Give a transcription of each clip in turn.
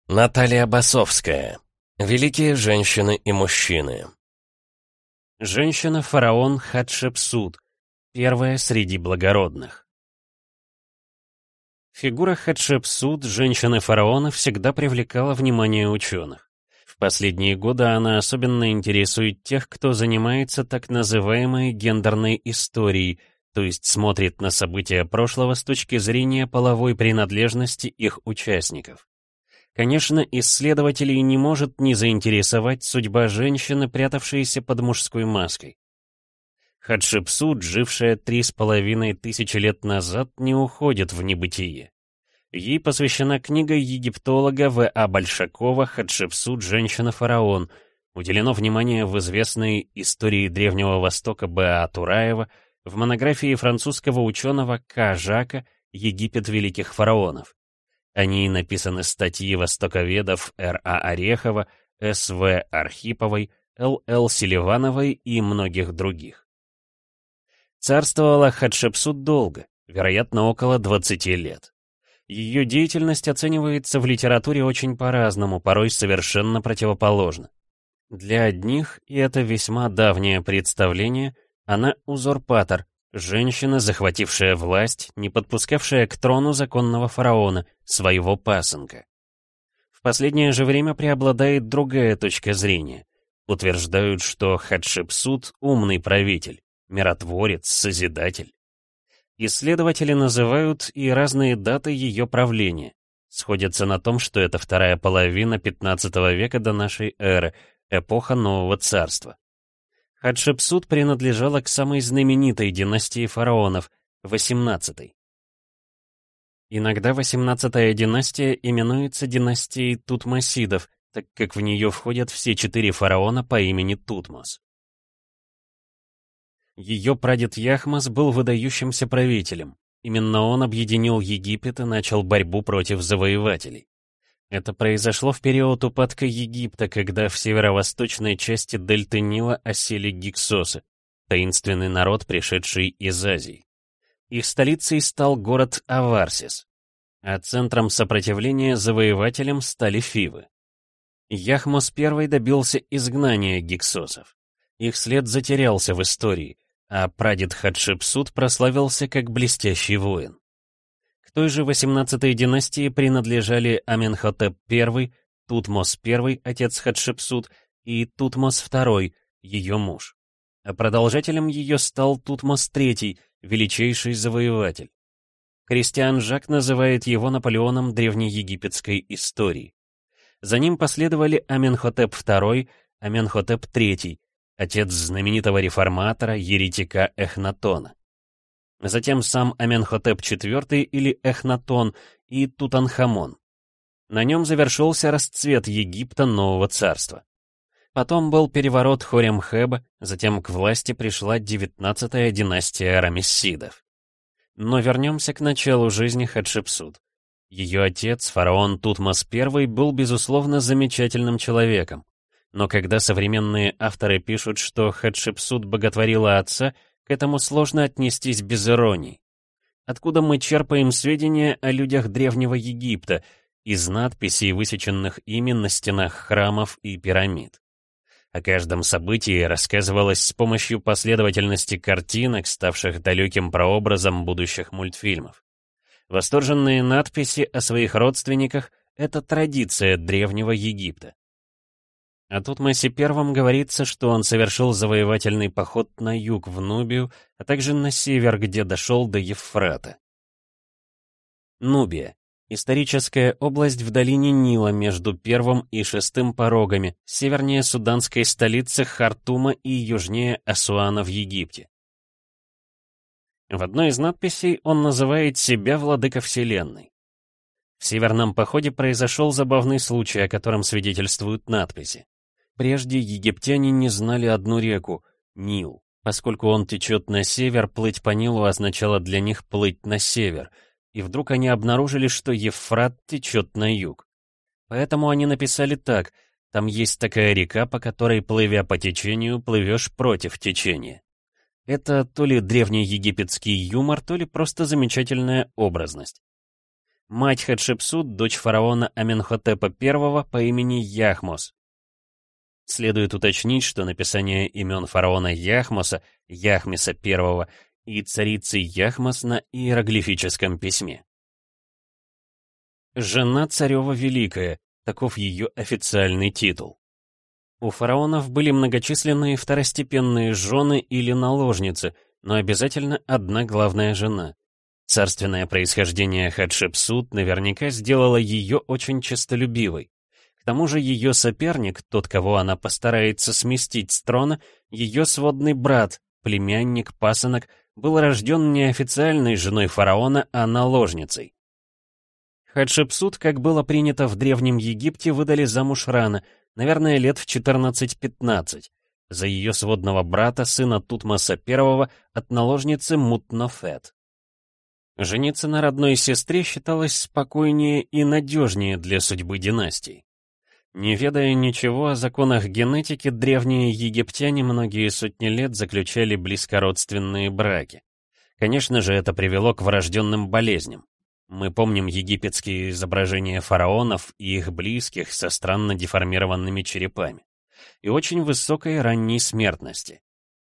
Наталья Басовская. Великие женщины и мужчины. Женщина-фараон Хатшепсут, первая среди благородных. Фигура Хатшепсут, женщины-фараона, всегда привлекала внимание ученых. В последние годы она особенно интересует тех, кто занимается так называемой гендерной историей, то есть смотрит на события прошлого с точки зрения половой принадлежности их участников. Конечно, исследователей не может не заинтересовать судьба женщины, прятавшейся под мужской маской. Хатшепсут, жившая 3500 лет назад, не уходит в небытие. Ей посвящена книга египтолога В.А. Большакова «Хатшепсут. Женщина-фараон». Уделено внимание в известной истории Древнего Востока Б.А. Тураева, в монографии французского ученого К. Жака «Египет великих фараонов». О ней написаны статьи востоковедов Р.А. Орехова, С.В. Архиповой, Л.Л. Селивановой и многих других. Царствовала Хатшепсут долго, вероятно, около 20 лет. Ее деятельность оценивается в литературе очень по-разному, порой совершенно противоположно. Для одних, и это весьма давнее представление, она узурпатор, женщина, захватившая власть, не подпускавшая к трону законного фараона, своего пасынка. В последнее же время преобладает другая точка зрения. Утверждают, что Хатшепсут — умный правитель, миротворец, созидатель. Исследователи называют и разные даты ее правления. Сходятся на том, что это вторая половина XV века до нашей эры, эпоха Нового Царства. Хатшепсут принадлежала к самой знаменитой династии фараонов, XVIII. Иногда XVIII династия именуется династией Тутмосидов, так как в нее входят все 4 фараона по имени Тутмос. Ее прадед Яхмос был выдающимся правителем. Именно он объединил Египет и начал борьбу против завоевателей. Это произошло в период упадка Египта, когда в северо-восточной части дельты Нила осели гиксосы, таинственный народ, пришедший из Азии. Их столицей стал город Аварсис, а центром сопротивления завоевателям стали Фивы. Яхмос I добился изгнания гиксосов. Их след затерялся в истории, а прадед Хатшепсут прославился как блестящий воин. К той же XVIII династии принадлежали Аменхотеп I, Тутмос I, отец Хатшепсут, и Тутмос II, ее муж. А продолжателем ее стал Тутмос III, величайший завоеватель. Кристиан Жак называет его Наполеоном древнеегипетской истории. За ним последовали Аменхотеп II, Аменхотеп III, отец знаменитого реформатора, еретика Эхнатона. Затем сам Аменхотеп IV или Эхнатон и Тутанхамон. На нем завершился расцвет Египта Нового Царства. Потом был переворот Хоремхеба, затем к власти пришла 19-я династия Рамессидов. Но вернемся к началу жизни Хатшепсут. Ее отец, фараон Тутмос I, был, безусловно, замечательным человеком. Но когда современные авторы пишут, что Хатшепсут боготворила отца, к этому сложно отнестись без иронии. Откуда мы черпаем сведения о людях Древнего Египта, из надписей, высеченных ими на стенах храмов и пирамид? О каждом событии рассказывалось с помощью последовательности картинок, ставших далеким прообразом будущих мультфильмов. Восторженные надписи о своих родственниках — это традиция Древнего Египта. О Тутмосе I говорится, что он совершил завоевательный поход на юг в Нубию, а также на север, где дошел до Евфрата. Нубия — историческая область в долине Нила между первым и шестым порогами, севернее суданской столицы Хартума и южнее Асуана в Египте. В одной из надписей он называет себя владыка Вселенной. В северном походе произошел забавный случай, о котором свидетельствуют надписи. Прежде египтяне не знали одну реку — Нил. Поскольку он течет на север, плыть по Нилу означало для них плыть на север, и вдруг они обнаружили, что Евфрат течет на юг. Поэтому они написали так: там есть такая река, по которой, плывя по течению, плывешь против течения. Это то ли древнеегипетский юмор, то ли просто замечательная образность. Мать Хатшепсут — дочь фараона Аменхотепа I по имени Яхмос. Следует уточнить, что написание имен фараона Яхмоса, Яхмеса I и царицы Яхмос на иероглифическом письме. Жена царева Великая, таков ее официальный титул. У фараонов были многочисленные второстепенные жены или наложницы, но обязательно одна главная жена. Царственное происхождение Хатшепсут наверняка сделало ее очень честолюбивой. К тому же ее соперник, тот, кого она постарается сместить с трона, ее сводный брат, племянник, пасынок, был рожден не официальной женой фараона, а наложницей. Хатшепсут, как было принято в Древнем Египте, выдали замуж рано, наверное, лет в 14-15, за ее сводного брата, сына Тутмоса I, от наложницы Мутнофет. Жениться на родной сестре считалось спокойнее и надежнее для судьбы династии. Не ведая ничего о законах генетики, древние египтяне многие сотни лет заключали близкородственные браки. Конечно же, это привело к врожденным болезням. Мы помним египетские изображения фараонов и их близких со странно деформированными черепами и очень высокой ранней смертности.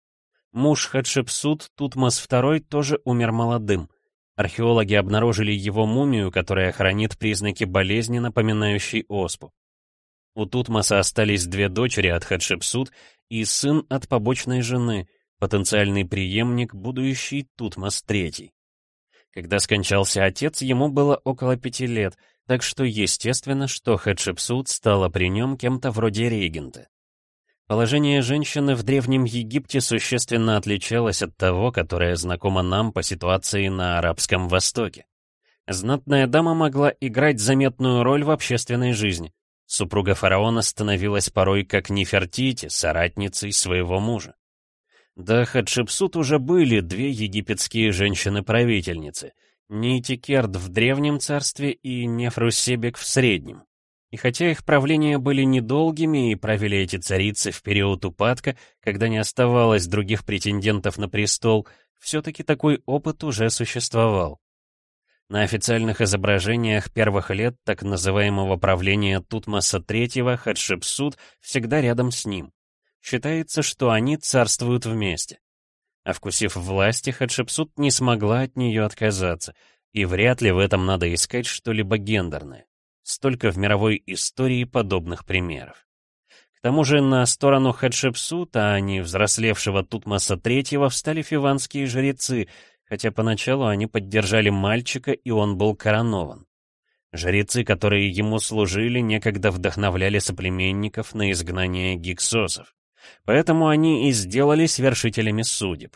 Муж Хатшепсут, Тутмос II, тоже умер молодым. Археологи обнаружили его мумию, которая хранит признаки болезни, напоминающей оспу. У Тутмоса остались две дочери от Хатшепсут и сын от побочной жены, потенциальный преемник, будущий Тутмос III. Когда скончался отец, ему было около 5 лет, так что естественно, что Хатшепсут стала при нем кем-то вроде регента. Положение женщины в Древнем Египте существенно отличалось от того, которое знакомо нам по ситуации на Арабском Востоке. Знатная дама могла играть заметную роль в общественной жизни. Супруга фараона становилась порой как Нефертити, соратницей своего мужа. До Хатшепсут уже были две египетские женщины-правительницы — Нейтикерт в Древнем царстве и Нефрусебек в Среднем. И хотя их правления были недолгими и правили эти царицы в период упадка, когда не оставалось других претендентов на престол, все-таки такой опыт уже существовал. На официальных изображениях первых лет так называемого правления Тутмоса III Хатшепсут всегда рядом с ним. Считается, что они царствуют вместе. А вкусив власти, Хатшепсут не смогла от нее отказаться, и вряд ли в этом надо искать что-либо гендерное. Столько в мировой истории подобных примеров. К тому же на сторону Хатшепсут, а не взрослевшего Тутмоса III, встали фиванские жрецы, хотя поначалу они поддержали мальчика, и он был коронован. Жрецы, которые ему служили, некогда вдохновляли соплеменников на изгнание гиксосов. Поэтому они и сделались вершителями судеб.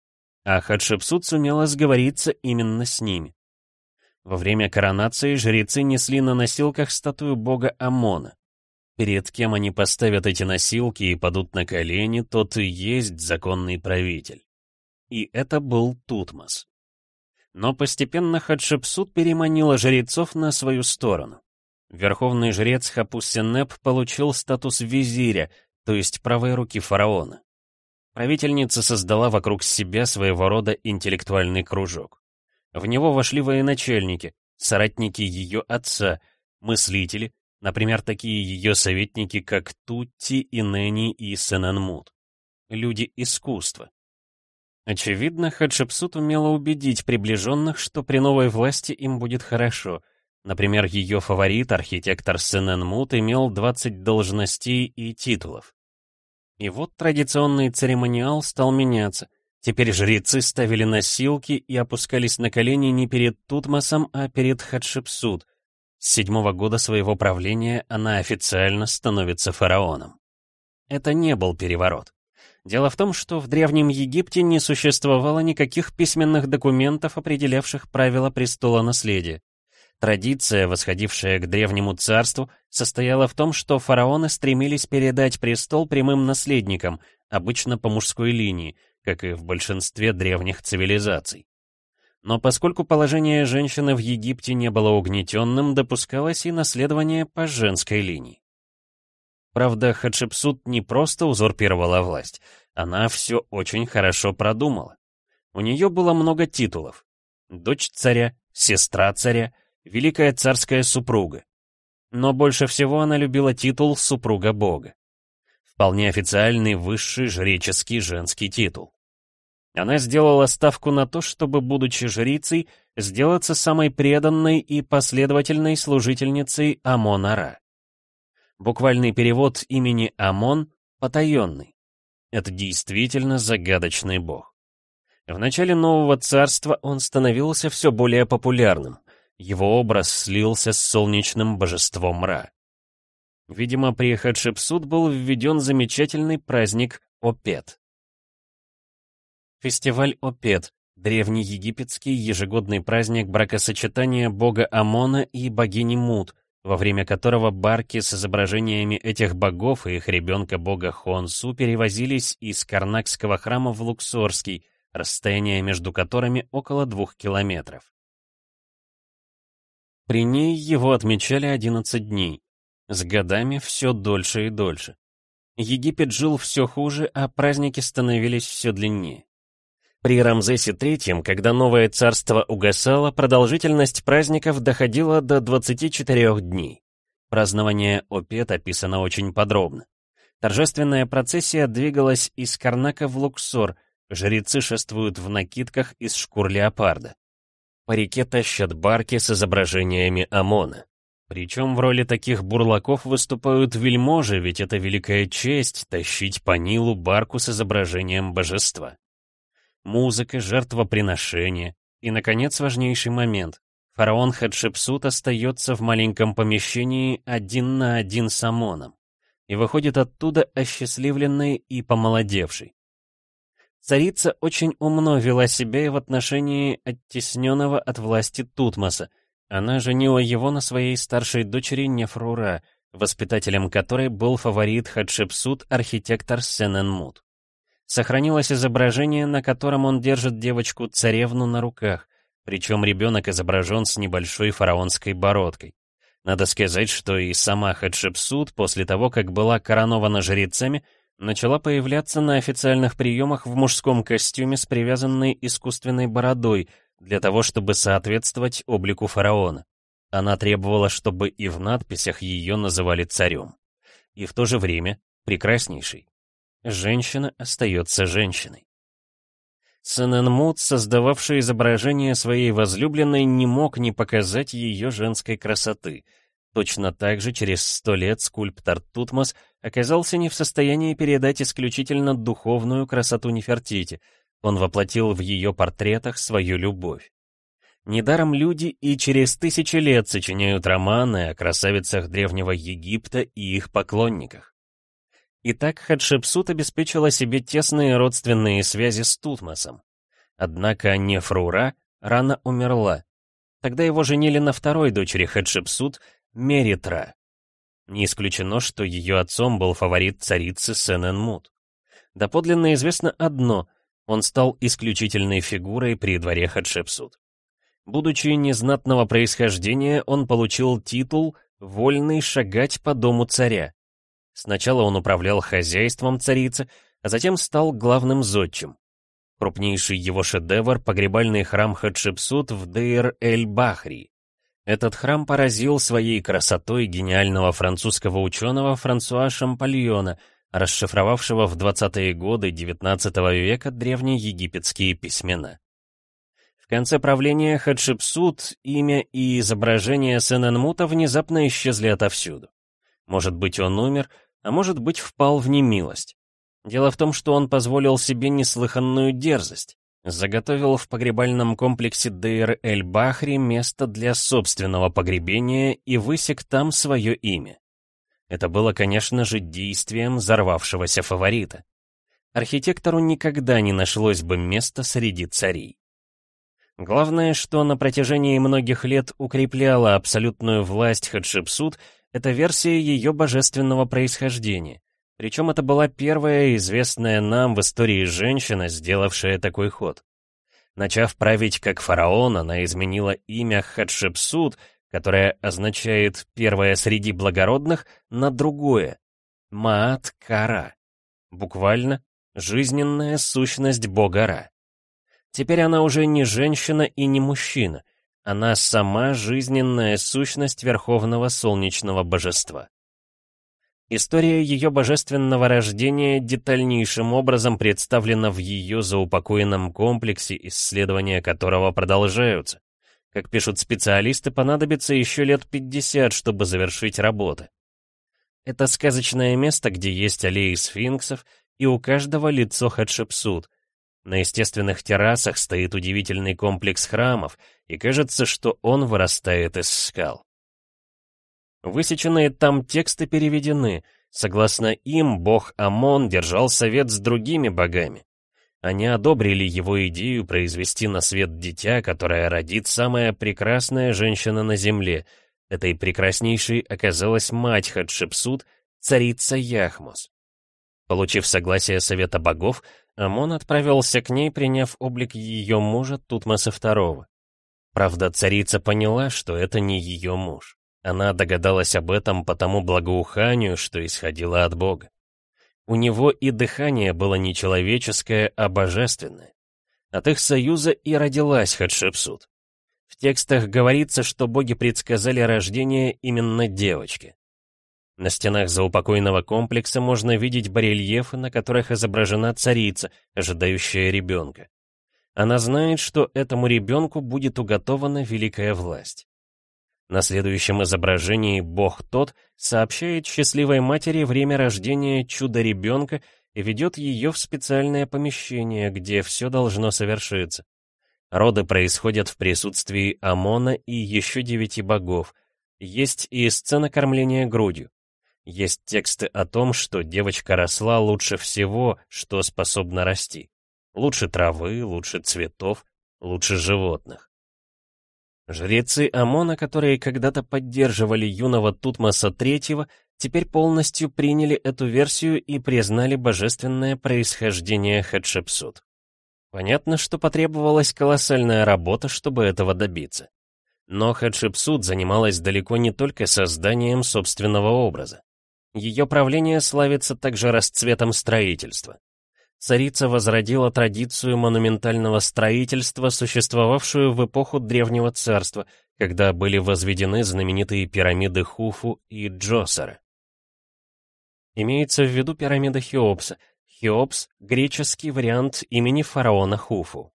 А Хатшепсут сумела сговориться именно с ними. Во время коронации жрецы несли на носилках статую бога Амона. Перед кем они поставят эти носилки и падут на колени, тот и есть законный правитель. И это был Тутмос. Но постепенно Хатшепсут переманила жрецов на свою сторону. Верховный жрец Хапуссенеп получил статус визиря, то есть правой руки фараона. Правительница создала вокруг себя своего рода интеллектуальный кружок. В него вошли военачальники, соратники ее отца, мыслители, например, такие ее советники, как Тутти, Инени и Сененмут. Люди искусства. Очевидно, Хатшепсут умела убедить приближенных, что при новой власти им будет хорошо. Например, ее фаворит, архитектор Сененмут, имел 20 должностей и титулов. И вот традиционный церемониал стал меняться. Теперь жрецы ставили носилки и опускались на колени не перед Тутмосом, а перед Хатшепсут. С 7-го года своего правления она официально становится фараоном. Это не был переворот. Дело в том, что в Древнем Египте не существовало никаких письменных документов, определявших правила престолонаследия. Традиция, восходившая к Древнему царству, состояла в том, что фараоны стремились передать престол прямым наследникам, обычно по мужской линии, как и в большинстве древних цивилизаций. Но поскольку положение женщины в Египте не было угнетенным, допускалось и наследование по женской линии. Правда, Хатшепсут не просто узурпировала власть, она все очень хорошо продумала. У нее было много титулов. Дочь царя, сестра царя, великая царская супруга. Но больше всего она любила титул «супруга Бога». Вполне официальный высший жреческий женский титул. Она сделала ставку на то, чтобы, будучи жрицей, сделаться самой преданной и последовательной служительницей Амон-Ра. Буквальный перевод имени Амон — «потаенный». Это действительно загадочный бог. В начале нового царства он становился все более популярным. Его образ слился с солнечным божеством Ра. Видимо, при Хатшепсут был введен замечательный праздник Опет. Фестиваль Опет — древнеегипетский ежегодный праздник бракосочетания бога Амона и богини Мут, во время которого барки с изображениями этих богов и их ребенка-бога Хуансу перевозились из Карнакского храма в Луксорский, расстояние между которыми около 2 километров. При ней его отмечали 11 дней. С годами все дольше и дольше. Египет жил все хуже, а праздники становились все длиннее. При Рамзесе III, когда новое царство угасало, продолжительность праздников доходила до 24 дней. Празднование Опет описано очень подробно. Торжественная процессия двигалась из Карнака в Луксор, жрецы шествуют в накидках из шкур леопарда. По реке тащат барки с изображениями Амона. Причем в роли таких бурлаков выступают вельможи, ведь это великая честь — тащить по Нилу барку с изображением божества. Музыка, жертвоприношение и, наконец, важнейший момент. Фараон Хатшепсут остается в маленьком помещении 1 на 1 с Амоном и выходит оттуда осчастливленной и помолодевшей. Царица очень умно вела себя и в отношении оттесненного от власти Тутмоса. Она женила его на своей старшей дочери Нефрура, воспитателем которой был фаворит Хатшепсут, архитектор Сененмут. Сохранилось изображение, на котором он держит девочку-царевну на руках, причем ребенок изображен с небольшой фараонской бородкой. Надо сказать, что и сама Хатшепсут, после того, как была коронована жрецами, начала появляться на официальных приемах в мужском костюме с привязанной искусственной бородой, для того, чтобы соответствовать облику фараона. Она требовала, чтобы и в надписях ее называли царем. И в то же время прекраснейшей. Женщина остается женщиной. Сененмут, создававший изображение своей возлюбленной, не мог не показать ее женской красоты. Точно так же через 100 лет скульптор Тутмос оказался не в состоянии передать исключительно духовную красоту Нефертити. Он воплотил в ее портретах свою любовь. Недаром люди и через 1000 лет сочиняют романы о красавицах Древнего Египта и их поклонниках. Итак, Хатшепсут обеспечила себе тесные родственные связи с Тутмосом. Однако Нефрура рано умерла. Тогда его женили на второй дочери Хатшепсут, Меритра. Не исключено, что ее отцом был фаворит царицы Сененмут. Доподлинно известно одно — он стал исключительной фигурой при дворе Хатшепсут. Будучи незнатного происхождения, он получил титул «Вольный шагать по дому царя». Сначала он управлял хозяйством царицы, а затем стал главным зодчим. Крупнейший его шедевр — погребальный храм Хатшепсут в Дейр-эль-Бахри. Этот храм поразил своей красотой гениального французского ученого Франсуа Шампольона, расшифровавшего в 20-е годы XIX века древние египетские письмена. В конце правления Хатшепсут имя и изображение Сененмута внезапно исчезли отовсюду. Может быть, он умер, а может быть, впал в немилость. Дело в том, что он позволил себе неслыханную дерзость. Заготовил в погребальном комплексе Дейр-эль-Бахри место для собственного погребения и высек там свое имя. Это было, конечно же, действием взорвавшегося фаворита. Архитектору никогда не нашлось бы места среди царей. Главное, что на протяжении многих лет укрепляло абсолютную власть Хатшепсут, это версия ее божественного происхождения. Причем это была первая известная нам в истории женщина, сделавшая такой ход. Начав править как фараон, она изменила имя Хатшепсут, которое означает «первая среди благородных», на другое — Маат-Кара. Буквально «жизненная сущность бога Ра». Теперь она уже не женщина и не мужчина. Она сама жизненная сущность Верховного Солнечного Божества. История ее божественного рождения детальнейшим образом представлена в ее заупокоенном комплексе, исследования которого продолжаются. Как пишут специалисты, понадобится еще лет 50, чтобы завершить работы. Это сказочное место, где есть аллеи сфинксов, и у каждого лицо Хатшепсут. На естественных террасах стоит удивительный комплекс храмов, и кажется, что он вырастает из скал. Высеченные там тексты переведены. Согласно им, бог Амон держал совет с другими богами. Они одобрили его идею произвести на свет дитя, которое родит самая прекрасная женщина на земле. Этой прекраснейшей оказалась мать Хатшепсут, царица Яхмос. Получив согласие совета богов, Амон отправился к ней, приняв облик ее мужа Тутмоса II. Правда, царица поняла, что это не ее муж. Она догадалась об этом по тому благоуханию, что исходило от бога. У него и дыхание было не человеческое, а божественное. От их союза и родилась Хатшепсут. В текстах говорится, что боги предсказали рождение именно девочки. На стенах заупокойного комплекса можно видеть барельефы, на которых изображена царица, ожидающая ребенка. Она знает, что этому ребенку будет уготована великая власть. На следующем изображении бог Тот сообщает счастливой матери время рождения чудо-ребенка и ведет ее в специальное помещение, где все должно совершиться. Роды происходят в присутствии Амона и еще 9 богов. Есть и сцена кормления грудью. Есть тексты о том, что девочка росла лучше всего, что способно расти. Лучше травы, лучше цветов, лучше животных. Жрецы Амона, которые когда-то поддерживали юного Тутмоса III, теперь полностью приняли эту версию и признали божественное происхождение Хатшепсут. Понятно, что потребовалась колоссальная работа, чтобы этого добиться. Но Хатшепсут занималась далеко не только созданием собственного образа. Ее правление славится также расцветом строительства. Царица возродила традицию монументального строительства, существовавшую в эпоху Древнего Царства, когда были возведены знаменитые пирамиды Хуфу и Джосера. Имеется в виду пирамида Хеопса. Хеопс — греческий вариант имени фараона Хуфу.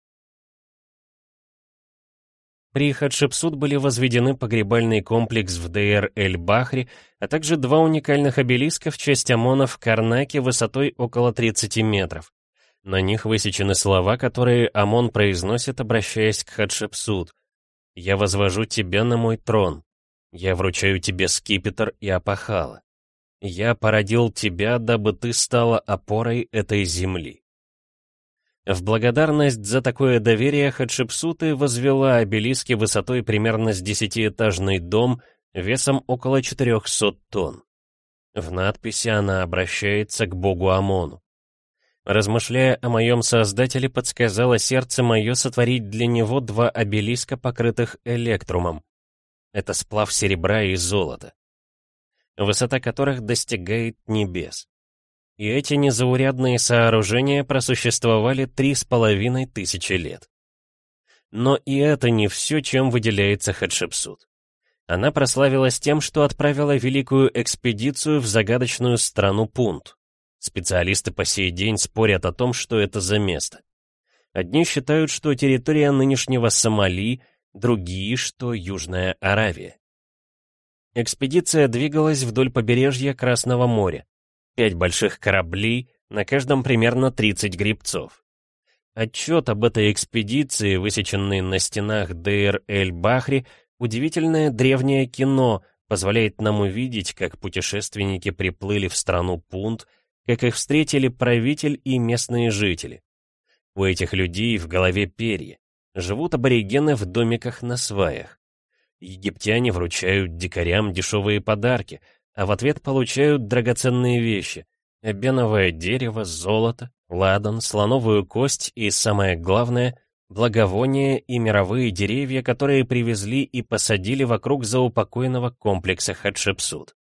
При Хатшепсут были возведены погребальный комплекс в Дейр-эль-Бахри, а также 2 уникальных обелиска в честь Амона в Карнаке высотой около 30 метров. На них высечены слова, которые Амон произносит, обращаясь к Хатшепсут. «Я возвожу тебя на мой трон. Я вручаю тебе скипетр и опахало. Я породил тебя, дабы ты стала опорой этой земли». В благодарность за такое доверие Хатшепсуты возвела обелиски высотой примерно с 10-этажный дом весом около 400 тонн. В надписи она обращается к богу Амону. Размышляя о моем создателе, подсказало сердце мое сотворить для него 2 обелиска, покрытых электрумом. Это сплав серебра и золота, высота которых достигает небес. И эти незаурядные сооружения просуществовали 3500 лет. Но и это не все, чем выделяется Хатшепсут. Она прославилась тем, что отправила великую экспедицию в загадочную страну Пунт. Специалисты по сей день спорят о том, что это за место. Одни считают, что территория нынешнего Сомали, другие, что Южная Аравия. Экспедиция двигалась вдоль побережья Красного моря. 5 больших кораблей, на каждом примерно 30 гребцов. Отчет об этой экспедиции, высеченный на стенах Дейр-эль-Бахри, удивительное древнее кино, позволяет нам увидеть, как путешественники приплыли в страну Пунт, как их встретили правитель и местные жители. У этих людей в голове перья. Живут аборигены в домиках на сваях. Египтяне вручают дикарям дешевые подарки, а в ответ получают драгоценные вещи — эбеновое дерево, золото, ладан, слоновую кость и, самое главное, благовония и мировые деревья, которые привезли и посадили вокруг заупокойного комплекса Хатшепсут.